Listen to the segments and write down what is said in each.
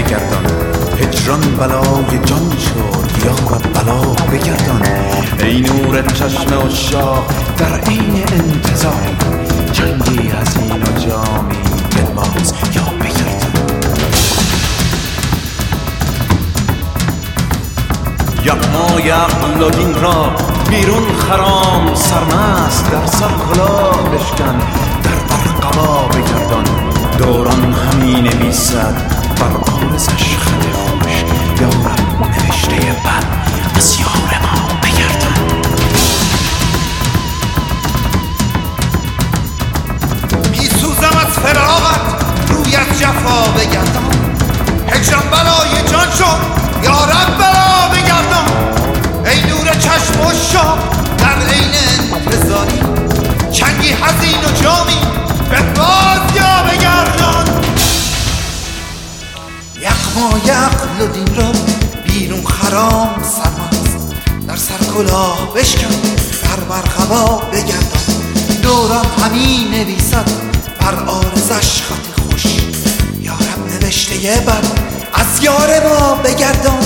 بگردان. هجران بلای جان شد یا رب بلا بگردان. ای نور چشم عشاق در عین انتظار، جنگی حزین و جامی دلباز یا بگردان. یغما یغل و دین را بیرون خرام سرمست، در سر کلاه بشکن در برقبا بگردان. دوران همی نویسد بر عارضش خط خوش، یا رب نوشته بد از یار ما بگردان. می سوزم از فراغت روی از جفا بگردان. هجران بلای جان شد یا رب بلا بگردان. ای نور چشم و شام در عین انتظاری، چنگی حزین و جامی به باز یا بگردان. یغما یغل و دین را بیرون خرام سرمست، در سر کلاه بشکن در برقبا بگردان. دوران همی نویسد بر عارضش خط خوش، یا رب نوشته بد از یار ما بگردان.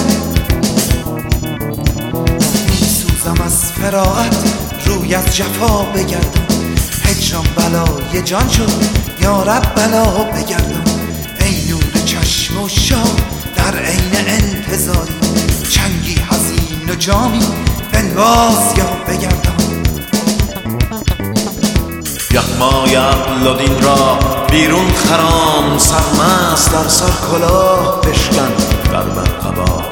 میسوزم از فراغت روی از جفا بگردان. هجران بلای جان شد یا رب بلا بگردان. ای نور چشم و شام در عین انتظاری، چنگی حزین و جامی بنواز یا بگردان. یغما یغل و دین را بیرون خرام سرمست، در سر کلاه بشکن در برقبا